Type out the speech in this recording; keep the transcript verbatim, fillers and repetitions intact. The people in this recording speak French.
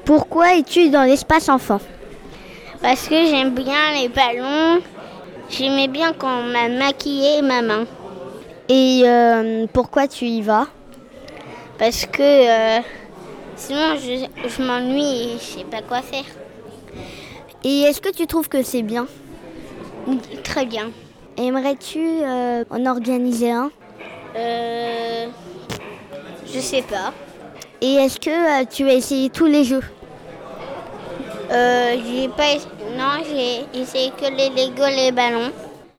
Pourquoi es-tu dans l'espace enfant? Parce que j'aime bien les ballons. J'aimais bien quand on m'a maquillé ma main. Et euh, pourquoi tu y vas? Parce que euh, sinon je, je m'ennuie et je sais pas quoi faire. Et est-ce que tu trouves que c'est bien? Très bien. Aimerais-tu euh, en organiser un? Euh, je sais pas. Et est-ce que euh, tu as essayé tous les jeux? Euh, j'ai pas, non, j'ai essayé que les Lego, les ballons.